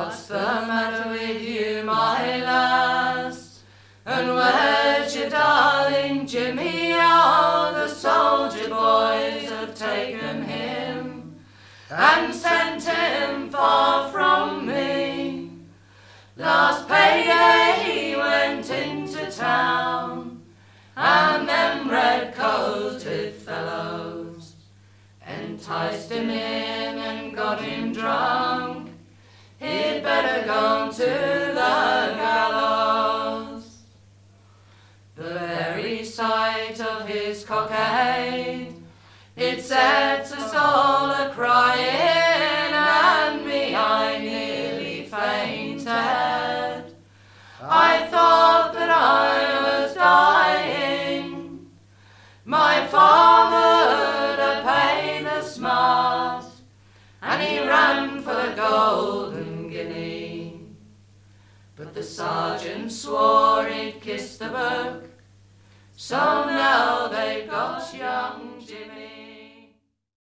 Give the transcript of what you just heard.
What's the matter with you, my lass? And where's your darling Jimmy? Oh, the soldier boys have taken him and sent him far from me. Last payday he went into town, and them red-coated fellows enticed him in and got him drunk. He'd better gone to the gallows. The very sight of his cockade, it sets us all a-crying, and me I nearly fainted. I thought that I was dying. My father to pay the smart, and he ran for the golden guinea. But the sergeant swore he'd kiss the book, so now